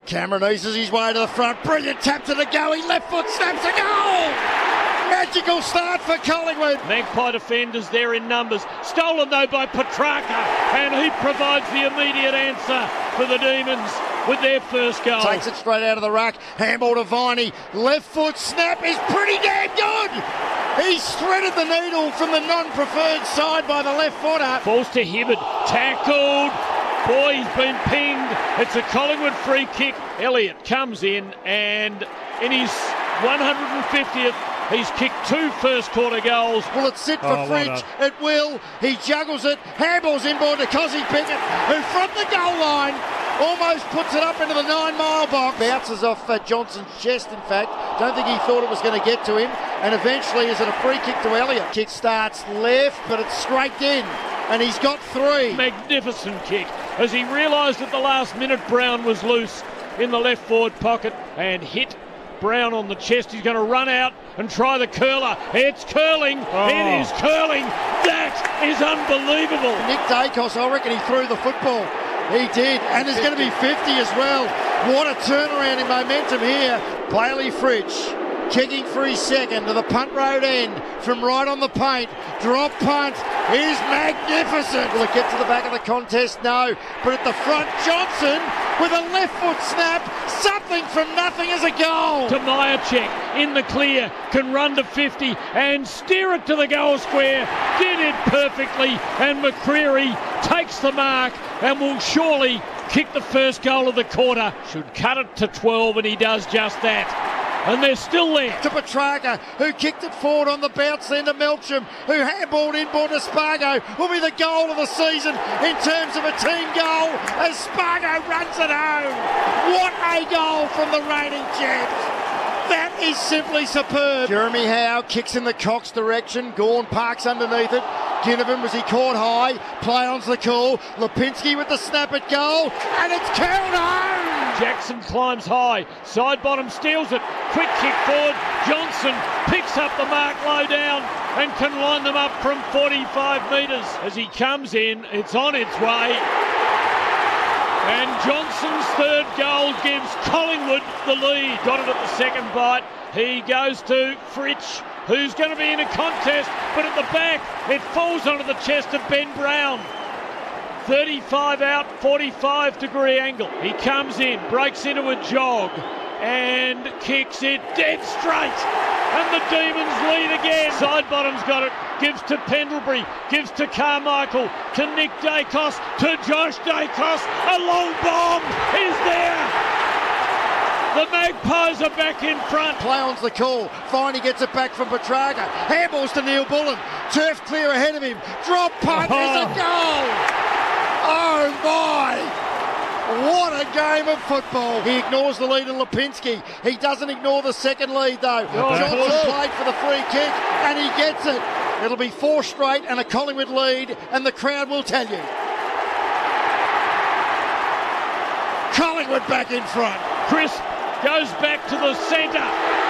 Cameron eases his way to the front. Brilliant tap to the go. He left foot snaps a goal. Magical start for Collingwood. Magpie defenders there in numbers. Stolen though by Petrarca, and he provides the immediate answer for the Demons with their first goal. Takes it straight out of the ruck. Handball to Viney. Left foot snap is pretty damn good. He's threaded the needle from the non-preferred side by the left footer. Falls to Hibberd. Tackled. Boy, he's been pinged. It's a Collingwood free kick. Elliott comes in, and in his 150th, he's kicked 2 first quarter goals. Will it sit for Fridge? It will. He juggles it. Handballs inboard to Cozzy Pickett, who from the goal line almost puts it up into the 9-mile box. Bounces off Johnson's chest, in fact. Don't think he thought it was going to get to him. And eventually, is it a free kick to Elliott? Kick starts left, but it's scraped in. And he's got 3. Magnificent kick. As he realised at the last minute Brown was loose in the left forward pocket and hit Brown on the chest. He's going to run out and try the curler. It's curling. It is curling. That is unbelievable. Nick Dacos, I reckon he threw the football. He did. And there's going to be 50 as well. What a turnaround in momentum here. Bailey Fridge kicking for his second to the punt road end from right on the paint. Drop punt is magnificent. Will it get to the back of the contest? No. But at the front, Johnson with a left foot snap. Something from nothing as a goal. Tomajacek in the clear, can run to 50 and steer it to the goal square. Did it perfectly, and McCreery takes the mark and will surely kick the first goal of the quarter. Should cut it to 12, and he does just that. And they're still there. To Petrarca, who kicked it forward on the bounce, then to Melcham, who handballed inboard to Spargo. Will be the goal of the season in terms of a team goal as Spargo runs it home. What a goal from the reigning champs. That is simply superb. Jeremy Howe kicks in the Cox direction. Gawn parks underneath it. Ginnivan, was he caught high? Play on's the call. Lipinski with the snap at goal, and it's curled home. Jackson climbs high. Side bottom steals it. Quick kick forward. Johnson picks up the mark low down and can line them up from 45 metres. As he comes in, it's on its way. And Johnson's third goal gives Collingwood the lead. Got it at the second bite. He goes to Fritsch, who's going to be in a contest, but at the back, it falls onto the chest of Ben Brown. 35 out, 45-degree angle. He comes in, breaks into a jog, and kicks it dead straight. And the Demons lead again. Sidebottom's got it, gives to Pendlebury, gives to Carmichael, to Nick Dacos, to Josh Dacos. A long bomb is there. The Magpies are back in front. Play on's the call. Finey gets it back from Petrarca. Handballs to Neil Bullen. Turf clear ahead of him. Drop punt is a goal. Oh my! What a game of football. He ignores the lead in Lipinski. He doesn't ignore the second lead though. Johnson played for the free kick and he gets it. It'll be 4 straight and a Collingwood lead, and the crowd will tell you. Collingwood back in front. Chris goes back to the centre.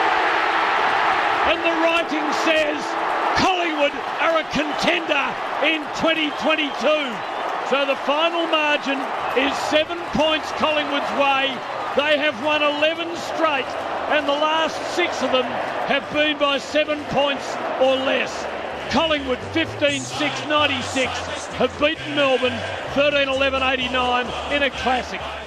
And the writing says Collingwood are a contender in 2022. So the final margin is 7 points Collingwood's way. They have won 11 straight, and the last 6 of them have been by 7 points or less. Collingwood 15-6-96 have beaten Melbourne 13-11-89 in a classic.